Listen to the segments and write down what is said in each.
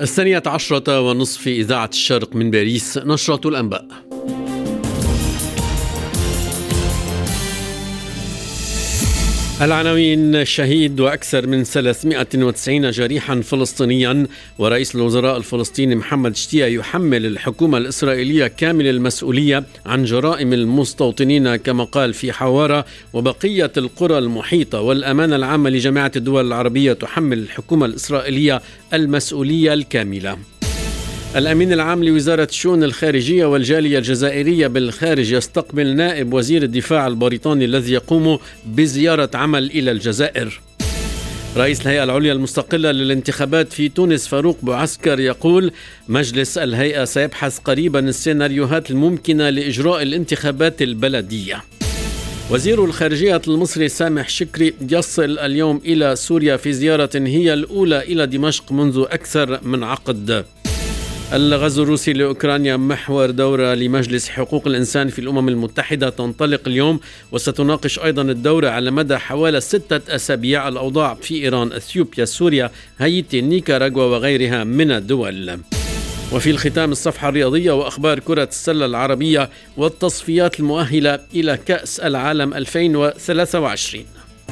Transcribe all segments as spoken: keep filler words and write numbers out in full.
الثانية عشرة ونصف في إذاعة الشرق من باريس، نشرة الأنباء. العناوين: شهيد وأكثر من ثلاثمائة وتسعين جريحا فلسطينيا، ورئيس الوزراء الفلسطيني محمد شتيا يحمل الحكومة الإسرائيلية كامل المسؤولية عن جرائم المستوطنين كما قال في حوارة، وبقية القرى المحيطة والأمانة العامة لجامعة الدول العربية تحمل الحكومة الإسرائيلية المسؤولية الكاملة. الأمين العام لوزارة الشؤون الخارجية والجالية الجزائرية بالخارج يستقبل نائب وزير الدفاع البريطاني الذي يقوم بزيارة عمل إلى الجزائر. رئيس الهيئة العليا المستقلة للانتخابات في تونس فاروق بوعسكر يقول: مجلس الهيئة سيبحث قريبا السيناريوهات الممكنة لإجراء الانتخابات البلدية. وزير الخارجية المصري سامح شكري يصل اليوم إلى سوريا في زيارة هي الأولى إلى دمشق منذ أكثر من عقد. الغزو الروسي لأوكرانيا محور دورة لمجلس حقوق الإنسان في الأمم المتحدة تنطلق اليوم، وستناقش أيضا الدورة على مدى حوالي ستة أسابيع الأوضاع في إيران، أثيوبيا، سوريا، هايتي، نيكاراغوا وغيرها من الدول. وفي الختام الصفحة الرياضية وأخبار كرة السلة العربية والتصفيات المؤهلة إلى كأس العالم ألفين وثلاثة وعشرين.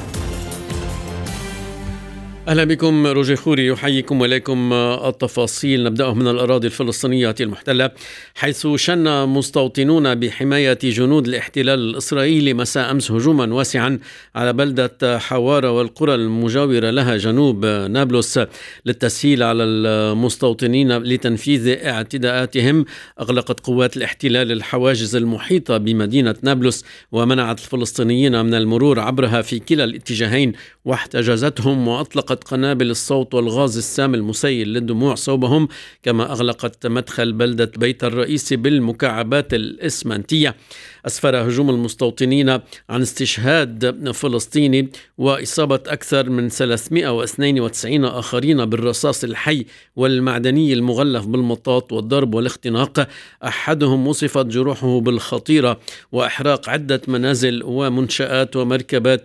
أهلا بكم، روجي خوري يحييكم ولكم التفاصيل. نبدأ من الأراضي الفلسطينية المحتلة، حيث شن مستوطنون بحماية جنود الاحتلال الإسرائيلي مساء أمس هجوما واسعا على بلدة حوارة والقرى المجاورة لها جنوب نابلس للتسهيل على المستوطنين لتنفيذ اعتداءاتهم. أغلقت قوات الاحتلال الحواجز المحيطة بمدينة نابلس ومنعت الفلسطينيين من المرور عبرها في كلا الاتجاهين، واحتجزتهم وأطلقت قنابل الصوت والغاز السام المسيل للدموع صوبهم، كما أغلقت مدخل بلدة بيت الرئيس بالمكعبات الإسمنتية. أسفر هجوم المستوطنين عن استشهاد فلسطيني وإصابة أكثر من ثلاثمائة واثنين وتسعين آخرين بالرصاص الحي والمعدني المغلف بالمطاط والضرب والاختناق. أحدهم وصفت جروحه بالخطيرة، وإحراق عدة منازل ومنشآت ومركبات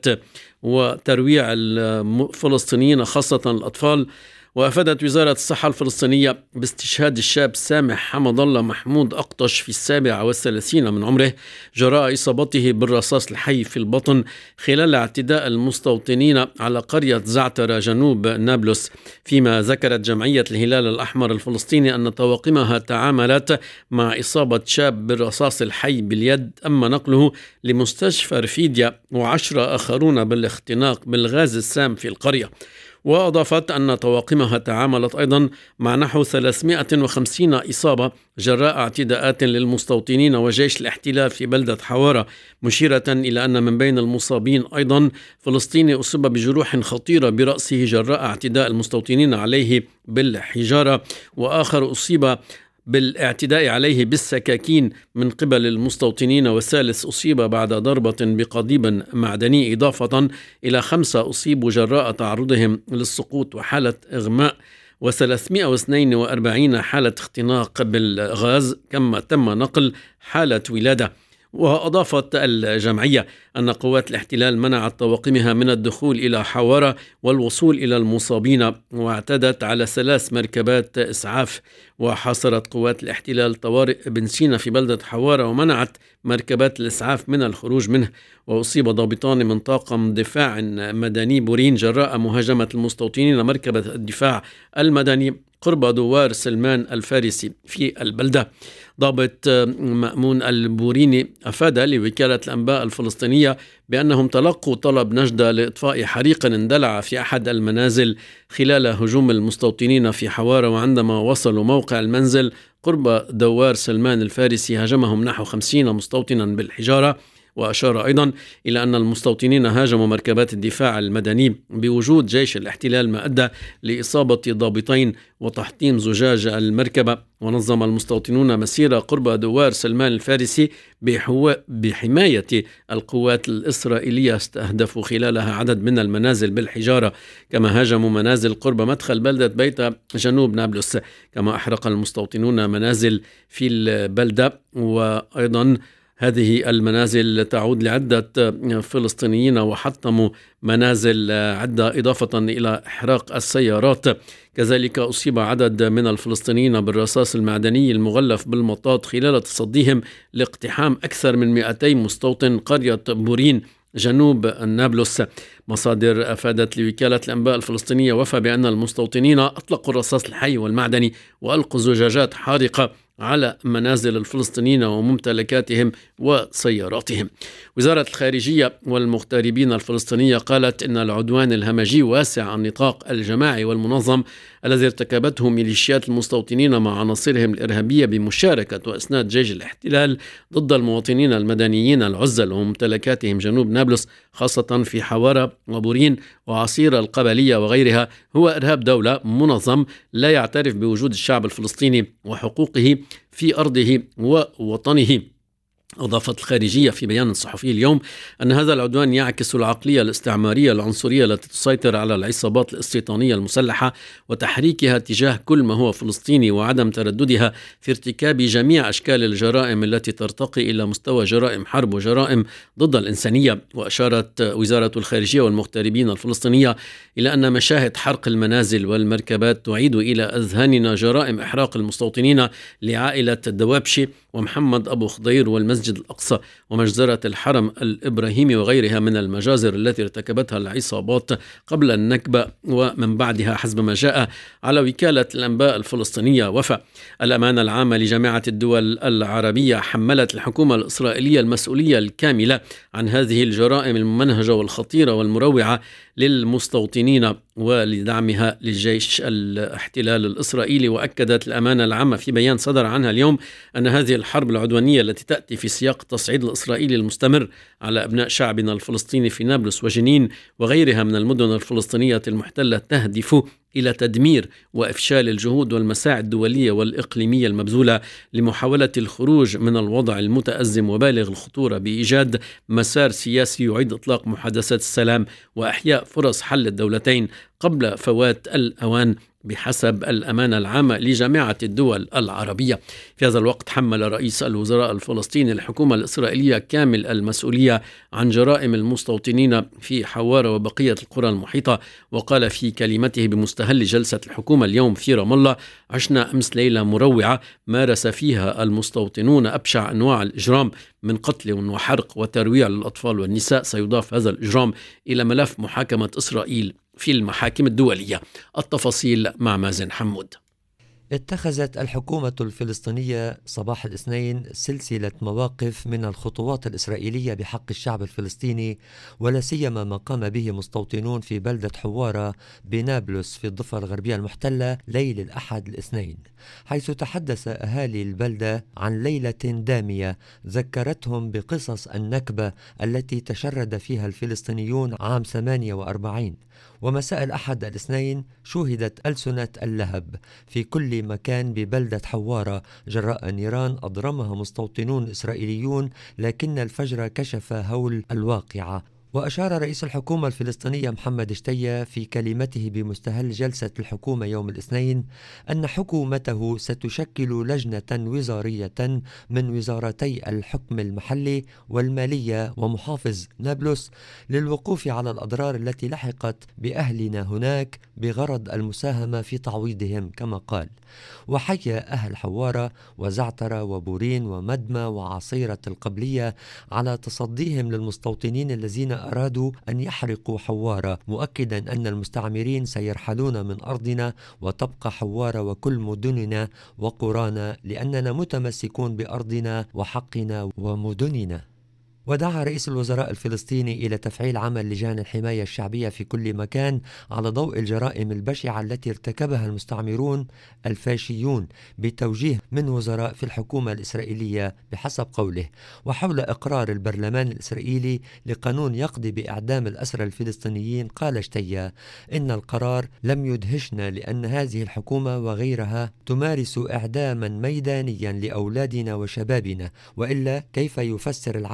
وترويع الفلسطينيين خاصة الأطفال. وأفادت وزارة الصحة الفلسطينية باستشهاد الشاب سامح حمد الله محمود أقطش في السابعة والثلاثين من عمره جراء إصابته بالرصاص الحي في البطن خلال اعتداء المستوطنين على قرية زعترة جنوب نابلس. فيما ذكرت جمعية الهلال الأحمر الفلسطيني أن طواقمها تعاملت مع إصابة شاب بالرصاص الحي باليد، أما نقله لمستشفى رفيديا وعشرة آخرون بالاختناق بالغاز السام في القرية. وأضافت أن طواقمها تعاملت أيضا مع نحو ثلاثمائة وخمسين إصابة جراء اعتداءات للمستوطنين وجيش الاحتلال في بلدة حوارة، مشيرة إلى أن من بين المصابين أيضا فلسطيني أصيب بجروح خطيرة برأسه جراء اعتداء المستوطنين عليه بالحجارة، وآخر أصيب بالاعتداء عليه بالسكاكين من قبل المستوطنين، والثالث أصيب بعد ضربة بقضيب معدني، إضافة إلى خمسة أصيبوا جراء تعرضهم للسقوط وحالة إغماء، وثلاثمائة واثنين وأربعين حالة اختناق بالغاز، كما تم نقل حالة ولادة. وأضافت الجمعية أن قوات الاحتلال منعت طواقمها من الدخول إلى حوارة والوصول إلى المصابين، واعتدت على ثلاث مركبات إسعاف، وحاصرت قوات الاحتلال طوارئ بن سينا في بلدة حوارة ومنعت مركبات الإسعاف من الخروج منه. وأصيب ضابطان من طاقم دفاع مدني بورين جراء مهاجمة المستوطنين مركبة الدفاع المدني قرب دوار سلمان الفارسي في البلدة. ضابط مأمون البوريني أفاد لوكالة الأنباء الفلسطينية بأنهم تلقوا طلب نجدة لإطفاء حريق اندلع في أحد المنازل خلال هجوم المستوطنين في حوارة، وعندما وصلوا موقع المنزل قرب دوار سلمان الفارسي هاجمهم نحو خمسين مستوطنا بالحجارة. وأشار أيضا إلى أن المستوطنين هاجموا مركبات الدفاع المدني بوجود جيش الاحتلال، ما أدى لإصابة ضابطين وتحطيم زجاج المركبة. ونظم المستوطنون مسيرة قرب دوار سلمان الفارسي بحماية القوات الإسرائيلية، استهدفوا خلالها عدد من المنازل بالحجارة، كما هاجموا منازل قرب مدخل بلدة بيت جنوب نابلس. كما أحرق المستوطنون منازل في البلدة، وأيضا هذه المنازل تعود لعدة فلسطينيين وحطموا منازل عدة إضافة إلى إحراق السيارات. كذلك أصيب عدد من الفلسطينيين بالرصاص المعدني المغلف بالمطاط خلال تصديهم لاقتحام أكثر من مئتي مستوطن قرية بورين جنوب نابلس. مصادر أفادت لوكالة الأنباء الفلسطينية وفى بأن المستوطنين أطلقوا الرصاص الحي والمعدني وألقوا زجاجات حارقة على منازل الفلسطينيين وممتلكاتهم وسياراتهم. وزارة الخارجية والمغتربين الفلسطينية قالت إن العدوان الهمجي واسع النطاق الجماعي والمنظم الذي ارتكبته ميليشيات المستوطنين مع عناصرهم الإرهابية بمشاركة وإسناد جيش الاحتلال ضد المواطنين المدنيين العزل وممتلكاتهم جنوب نابلس، خاصة في حوارة وبورين وعصير القبلية وغيرها، هو إرهاب دولة منظم لا يعترف بوجود الشعب الفلسطيني وحقوقه في أرضه ووطنه. أضافت الخارجية في بيان صحفي اليوم أن هذا العدوان يعكس العقلية الاستعمارية العنصرية التي تسيطر على العصابات الاستيطانية المسلحة وتحريكها تجاه كل ما هو فلسطيني، وعدم ترددها في ارتكاب جميع أشكال الجرائم التي ترتقي إلى مستوى جرائم حرب وجرائم ضد الإنسانية. وأشارت وزارة الخارجية والمغتربين الفلسطينية إلى أن مشاهد حرق المنازل والمركبات تعيد إلى أذهاننا جرائم إحراق المستوطنين لعائلة الدوابشي ومحمد أبو خضير والمسجد الأقصى ومجزرة الحرم الإبراهيمي وغيرها من المجازر التي ارتكبتها العصابات قبل النكبة ومن بعدها، حسب ما جاء على وكالة الأنباء الفلسطينية وفا. الأمانة العامة لجامعة الدول العربية حملت الحكومة الإسرائيلية المسؤولية الكاملة عن هذه الجرائم الممنهجة والخطيرة والمروعة للمستوطنين ولدعمها للجيش الاحتلال الإسرائيلي. وأكدت الأمانة العامة في بيان صدر عنها اليوم أن هذه الحرب العدوانية التي تأتي في سياق التصعيد الإسرائيلي المستمر على أبناء شعبنا الفلسطيني في نابلس وجنين وغيرها من المدن الفلسطينية المحتلة تهدف إلى تدمير وإفشال الجهود والمساعي الدولية والإقليمية المبذولة لمحاولة الخروج من الوضع المتأزم وبالغ الخطورة بإيجاد مسار سياسي يعيد إطلاق محادثات السلام وإحياء فرص حل الدولتين قبل فوات الأوان بحسب الأمانة العامة لجامعة الدول العربية. في هذا الوقت حمل رئيس الوزراء الفلسطيني الحكومة الإسرائيلية كامل المسؤولية عن جرائم المستوطنين في حوارة وبقية القرى المحيطة، وقال في كلمته بمستهل جلسة الحكومة اليوم في رام الله: عشنا أمس ليلة مروعة مارس فيها المستوطنون أبشع أنواع الإجرام من قتل وحرق وترويع للأطفال والنساء. سيضاف هذا الإجرام إلى ملف محاكمة إسرائيل في المحاكم الدولية. التفاصيل مع مازن حمود. اتخذت الحكومة الفلسطينية صباح الاثنين سلسلة مواقف من الخطوات الإسرائيلية بحق الشعب الفلسطيني، ولا سيما ما قام به مستوطنون في بلدة حوارة بنابلس في الضفة الغربية المحتلة ليل الأحد الاثنين، حيث تحدث أهالي البلدة عن ليلة دامية ذكرتهم بقصص النكبة التي تشرد فيها الفلسطينيون عام ثمانية وأربعين. ومساء الأحد الاثنين شوهدت ألسنة اللهب في كل مكان ببلدة حوارة جراء نيران أضرمها مستوطنون إسرائيليون، لكن الفجر كشف هول الواقعة. وأشار رئيس الحكومة الفلسطينية محمد شتية في كلمته بمستهل جلسة الحكومة يوم الاثنين أن حكومته ستشكل لجنة وزارية من وزارتي الحكم المحلي والمالية ومحافظ نابلس للوقوف على الأضرار التي لحقت بأهلنا هناك بغرض المساهمة في تعويضهم كما قال. وحيا أهل حوارة وزعترة وبورين ومدمة وعصيرة القبلية على تصديهم للمستوطنين الذين أرادوا أن يحرقوا حوارة، مؤكدا أن المستعمرين سيرحلون من أرضنا وتبقى حوارة وكل مدننا وقرانا، لأننا متمسكون بأرضنا وحقنا ومدننا. ودعا رئيس الوزراء الفلسطيني إلى تفعيل عمل لجان الحماية الشعبية في كل مكان على ضوء الجرائم البشعة التي ارتكبها المستعمرون الفاشيون بتوجيه من وزراء في الحكومة الإسرائيلية بحسب قوله. وحول إقرار البرلمان الإسرائيلي لقانون يقضي بإعدام الأسرى الفلسطينيين قال شتية إن القرار لم يدهشنا، لأن هذه الحكومة وغيرها تمارس إعداما ميدانيا لأولادنا وشبابنا، وإلا كيف يفسر العالم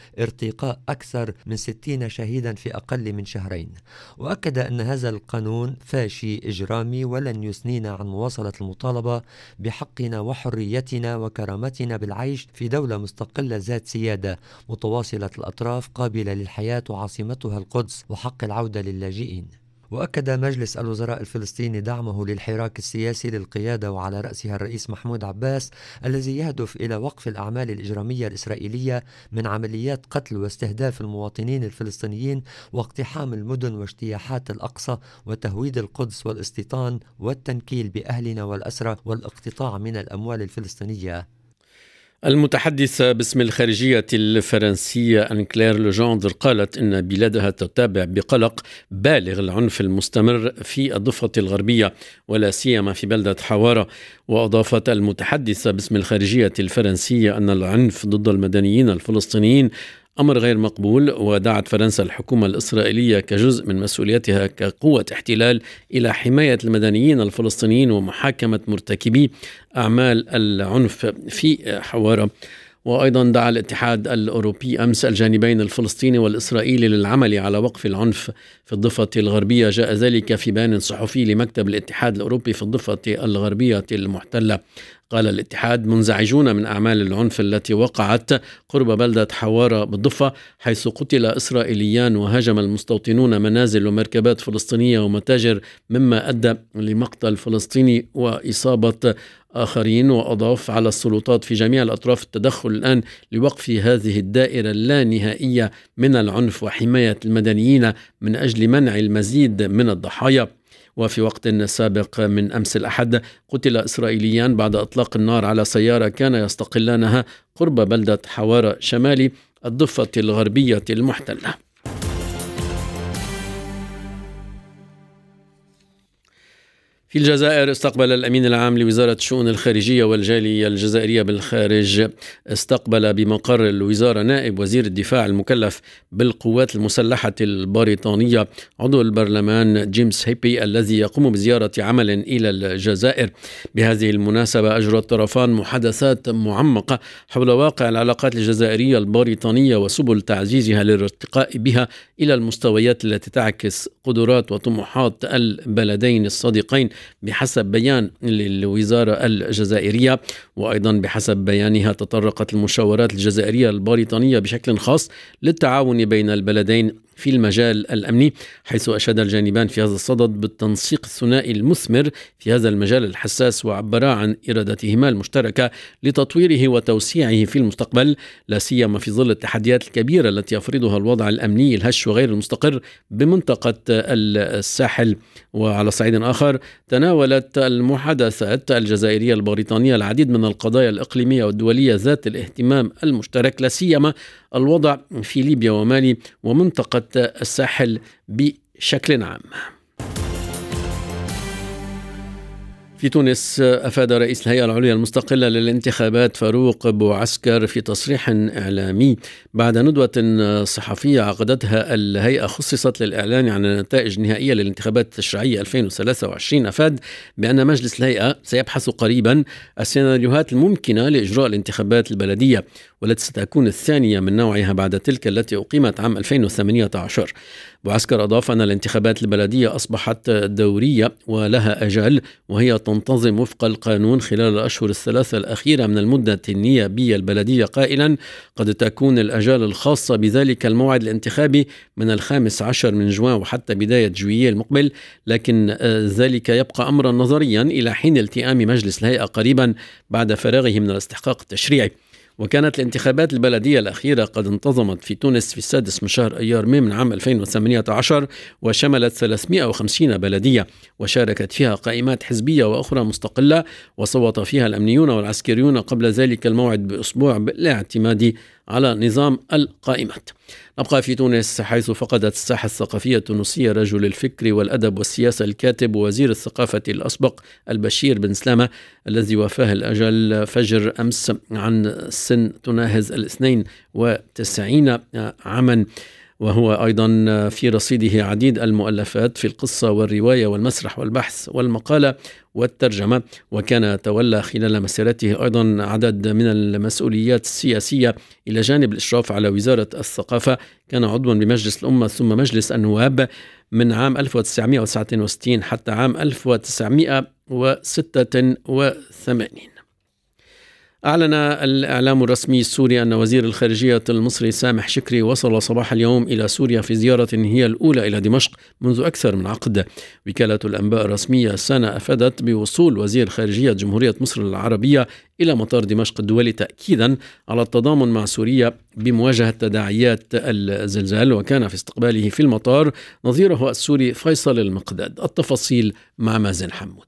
ارتقاء أكثر من ستين شهيدا في أقل من شهرين. وأكد أن هذا القانون فاشي إجرامي ولن يثنينا عن مواصلة المطالبة بحقنا وحريتنا وكرامتنا بالعيش في دولة مستقلة ذات سيادة متواصلة الأطراف قابلة للحياة وعاصمتها القدس وحق العودة للاجئين. وأكد مجلس الوزراء الفلسطيني دعمه للحراك السياسي للقيادة وعلى رأسها الرئيس محمود عباس الذي يهدف إلى وقف الأعمال الإجرامية الإسرائيلية من عمليات قتل واستهداف المواطنين الفلسطينيين واقتحام المدن واجتياحات الأقصى وتهويد القدس والاستيطان والتنكيل بأهلنا والأسرى والاقتطاع من الأموال الفلسطينية. المتحدثة باسم الخارجية الفرنسية أن كلير لوجندر قالت إن بلادها تتابع بقلق بالغ العنف المستمر في الضفة الغربية ولا سيما في بلدة حوارة. وأضافت المتحدثة باسم الخارجية الفرنسية أن العنف ضد المدنيين الفلسطينيين أمر غير مقبول، ودعت فرنسا الحكومة الإسرائيلية كجزء من مسؤوليتها كقوة احتلال إلى حماية المدنيين الفلسطينيين ومحاكمة مرتكبي أعمال العنف في حوارة. وأيضا دعا الاتحاد الأوروبي أمس الجانبين الفلسطيني والإسرائيلي للعمل على وقف العنف في الضفة الغربية. جاء ذلك في بيان صحفي لمكتب الاتحاد الأوروبي في الضفة الغربية المحتلة. قال الاتحاد: منزعجون من أعمال العنف التي وقعت قرب بلدة حوارة بالضفة، حيث قتل إسرائيليان وهاجم المستوطنون منازل ومركبات فلسطينية ومتاجر، مما أدى لمقتل فلسطيني وإصابة آخرين. وأضاف على السلطات في جميع الأطراف التدخل الآن لوقف هذه الدائرة اللانهائية من العنف وحماية المدنيين من أجل منع المزيد من الضحايا. وفي وقت سابق من أمس الأحد قتل إسرائيليان بعد إطلاق النار على سيارة كان يستقلانها قرب بلدة حوارة شمالي الضفة الغربية المحتلة. في الجزائر استقبل الأمين العام لوزارة الشؤون الخارجية والجالية الجزائرية بالخارج استقبل بمقر الوزارة نائب وزير الدفاع المكلف بالقوات المسلحة البريطانية عضو البرلمان جيمس هيبي الذي يقوم بزيارة عمل إلى الجزائر. بهذه المناسبة أجرى الطرفان محادثات معمقة حول واقع العلاقات الجزائرية البريطانية وسبل تعزيزها للارتقاء بها إلى المستويات التي تعكس قدرات وطموحات البلدين الصديقين بحسب بيان للوزارة الجزائرية. وأيضا بحسب بيانها تطرقت المشاورات الجزائرية البريطانية بشكل خاص للتعاون بين البلدين في المجال الأمني، حيث أشاد الجانبان في هذا الصدد بالتنسيق الثنائي المثمر في هذا المجال الحساس، وعبرا عن إرادتهما المشتركة لتطويره وتوسيعه في المستقبل، لا سيما في ظل التحديات الكبيرة التي يفرضها الوضع الأمني الهش وغير المستقر بمنطقة الساحل. وعلى صعيد آخر تناولت المحادثات الجزائرية البريطانية العديد من القضايا الإقليمية والدولية ذات الاهتمام المشترك، لا سيما الوضع في ليبيا ومالي ومنطقة الساحل بشكل عام. في تونس أفاد رئيس الهيئة العليا المستقلة للانتخابات فاروق بوعسكر في تصريح إعلامي بعد ندوة صحفية عقدتها الهيئة خصصت للإعلان عن النتائج النهائية للانتخابات التشريعية ألفين وثلاثة وعشرين، أفاد بأن مجلس الهيئة سيبحث قريبا السيناريوهات الممكنة لإجراء الانتخابات البلدية، والتي ستكون الثانية من نوعها بعد تلك التي أقيمت عام ألفين وثمانية عشر. بوعسكر أضاف أن الانتخابات البلدية أصبحت دورية ولها أجال، وهي تنتظم وفق القانون خلال الأشهر الثلاثة الأخيرة من المدة النيابية البلدية، قائلا قد تكون الأجال الخاصة بذلك الموعد الانتخابي من الخامس عشر من جوان وحتى بداية جويلية المقبل، لكن ذلك يبقى أمرا نظريا إلى حين التئام مجلس الهيئة قريبا بعد فراغه من الاستحقاق التشريعي. وكانت الانتخابات البلدية الأخيرة قد انتظمت في تونس في السادس من شهر أيار مي من عام ألفين وثمانية عشر، وشملت ثلاثمئة وخمسين بلدية، وشاركت فيها قائمات حزبية وأخرى مستقلة، وصوت فيها الأمنيون والعسكريون قبل ذلك الموعد بأسبوع بالاعتماد على نظام القائمات. نبقى في تونس حيث فقدت الساحة الثقافية التونسية رجل الفكر والأدب والسياسة الكاتب ووزير الثقافة الأسبق البشير بن سلامة الذي وفاه الأجل فجر أمس عن سن تناهز الاثنين وتسعين عاما. وهو أيضا في رصيده عديد المؤلفات في القصة والرواية والمسرح والبحث والمقالة والترجمة، وكان تولى خلال مسيرته أيضا عدد من المسؤوليات السياسية إلى جانب الإشراف على وزارة الثقافة. كان عضوا بمجلس الأمة ثم مجلس النواب من عام ألف وتسعمائة وتسعة وستين حتى عام ألف وتسعمائة وستة وثمانين. أعلن الإعلام الرسمي السوري أن وزير الخارجية المصري سامح شكري وصل صباح اليوم إلى سوريا في زيارة هي الأولى إلى دمشق منذ أكثر من عقد. وكالة الأنباء الرسمية سانا أفادت بوصول وزير خارجية جمهورية مصر العربية إلى مطار دمشق الدولي تأكيدا على التضامن مع سوريا بمواجهة تداعيات الزلزال، وكان في استقباله في المطار نظيره السوري فيصل المقداد. التفاصيل مع مازن حمود.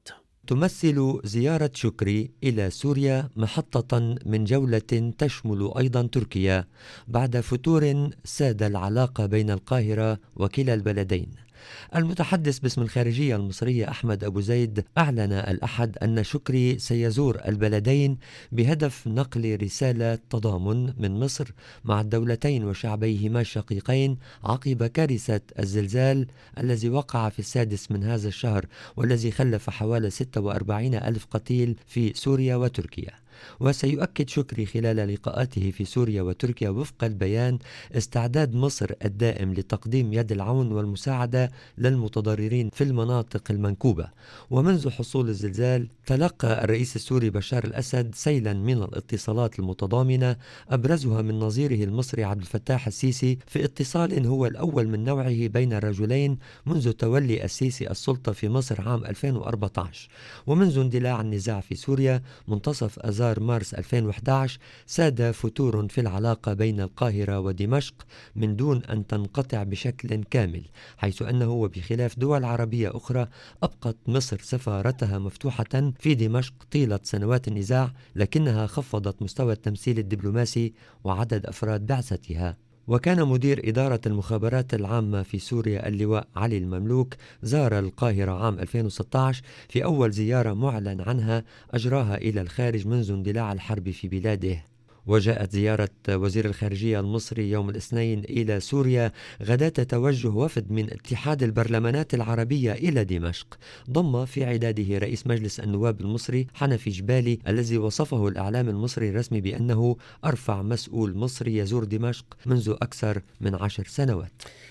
تمثل زيارة شكري إلى سوريا محطة من جولة تشمل أيضا تركيا بعد فتور ساد العلاقة بين القاهرة وكلا البلدين. المتحدث باسم الخارجية المصرية أحمد أبو زيد أعلن الأحد أن شكري سيزور البلدين بهدف نقل رسالة تضامن من مصر مع الدولتين وشعبيهما الشقيقين عقب كارثة الزلزال الذي وقع في السادس من هذا الشهر والذي خلف حوالي ستة وأربعين ألف قتيل في سوريا وتركيا. وسيؤكد شكري خلال لقاءاته في سوريا وتركيا وفق البيان استعداد مصر الدائم لتقديم يد العون والمساعدة للمتضررين في المناطق المنكوبة. ومنذ حصول الزلزال تلقى الرئيس السوري بشار الأسد سيلا من الاتصالات المتضامنة أبرزها من نظيره المصري عبد الفتاح السيسي في اتصال هو الأول من نوعه بين الرجلين منذ تولي السيسي السلطة في مصر عام ألفين وأربعة عشر. ومنذ اندلاع النزاع في سوريا منتصف أذار مارس ألفين وأحد عشر ساد فتور في العلاقة بين القاهرة ودمشق من دون أن تنقطع بشكل كامل، حيث أنه وبخلاف دول عربية أخرى أبقت مصر سفارتها مفتوحة في دمشق طيلة سنوات النزاع، لكنها خفضت مستوى التمثيل الدبلوماسي وعدد أفراد بعثتها. وكان مدير إدارة المخابرات العامة في سوريا اللواء علي المملوك زار القاهرة عام ألفين وستة عشر في أول زيارة معلن عنها أجراها إلى الخارج منذ اندلاع الحرب في بلاده. وجاءت زيارة وزير الخارجية المصري يوم الاثنين إلى سوريا غداة توجه وفد من اتحاد البرلمانات العربية إلى دمشق، ضم في عداده رئيس مجلس النواب المصري حنفي جبالي الذي وصفه الإعلام المصري الرسمي بأنه أرفع مسؤول مصري يزور دمشق منذ أكثر من عشر سنوات.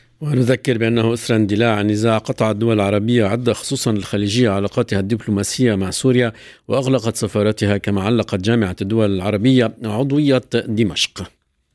ونذكر بأنه إثر اندلاع النزاع قطعت الدول العربية عدة خصوصا الخليجية علاقاتها الدبلوماسية مع سوريا وأغلقت سفارتها، كما علقت جامعة الدول العربية عضوية دمشق.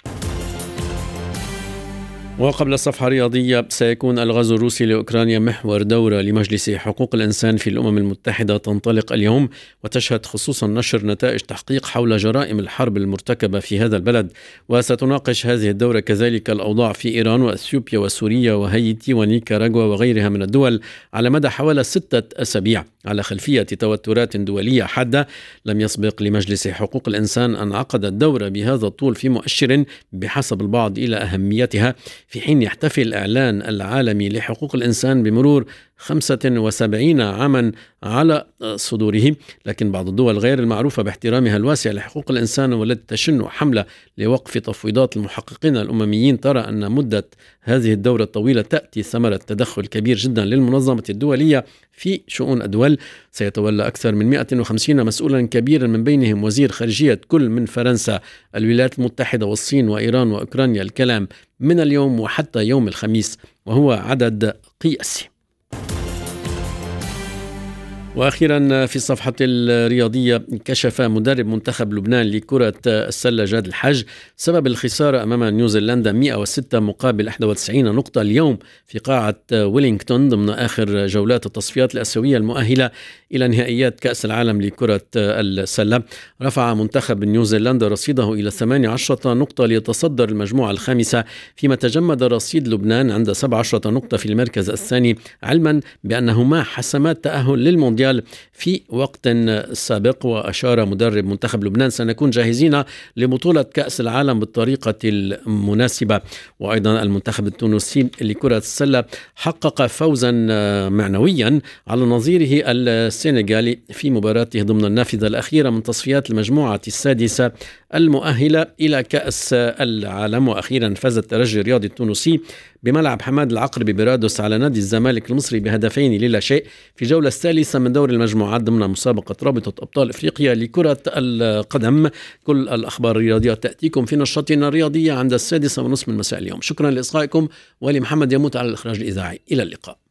وقبل الصفحة الرياضية، سيكون الغزو الروسي لأوكرانيا محور دورة لمجلس حقوق الإنسان في الأمم المتحدة تنطلق اليوم، وتشهد خصوصا نشر نتائج تحقيق حول جرائم الحرب المرتكبة في هذا البلد. وستناقش هذه الدورة كذلك الأوضاع في إيران وأثيوبيا وسوريا وهايتي ونيكاراغوا وغيرها من الدول على مدى حوالي ستة أسابيع، على خلفية توترات دولية حادة. لم يسبق لمجلس حقوق الإنسان أن عقد الدورة بهذا الطول في مؤشر بحسب البعض إلى أهميتها، في حين يحتفل الإعلان العالمي لحقوق الإنسان بمرور خمسة وسبعين عاما على صدوره. لكن بعض الدول غير المعروفة باحترامها الواسع لحقوق الإنسان والتي تشن حملة لوقف تفويضات المحققين الأمميين ترى أن مدة هذه الدورة الطويلة تأتي ثمرة تدخل كبير جدا للمنظمة الدولية في شؤون الدول. سيتولى أكثر من مئة وخمسين مسؤولا كبيرا من بينهم وزير خارجية كل من فرنسا، الولايات المتحدة والصين وإيران وأوكرانيا الكلام من اليوم وحتى يوم الخميس، وهو عدد قياسي. وأخيرا في الصفحة الرياضية، كشف مدرب منتخب لبنان لكرة السلة جاد الحج سبب الخسارة أمام نيوزيلندا مئة وستة مقابل واحد وتسعين نقطة اليوم في قاعة ويلينغتون ضمن آخر جولات التصفيات الآسيوية المؤهلة إلى نهائيات كأس العالم لكرة السلة. رفع منتخب نيوزيلندا رصيده إلى ثمانية عشر نقطة ليتصدر المجموعة الخامسة، فيما تجمد رصيد لبنان عند سبعة عشر نقطة في المركز الثاني، علما بأنهما حسمات تأهل للمونديال في وقت سابق. وأشار مدرب منتخب لبنان: سنكون جاهزين لبطولة كأس العالم بالطريقة المناسبة. وأيضا المنتخب التونسي لكرة السلة حقق فوزا معنويا على نظيره السنغالي في مباراته ضمن النافذة الأخيرة من تصفيات المجموعة السادسة المؤهلة إلى كأس العالم. وأخيرا فاز الترجي الرياضي التونسي بملعب حماد العقربي برادس على نادي الزمالك المصري بهدفين للا شيء في جولة الثالثة من دور المجموعات ضمن مسابقة رابطة أبطال إفريقيا لكرة القدم. كل الأخبار الرياضية تأتيكم في نشرتنا الرياضية عند السادسة ونصف من مساء اليوم. شكرا لإصغائكم، ولمحمد يموت على الإخراج الإذاعي. إلى اللقاء.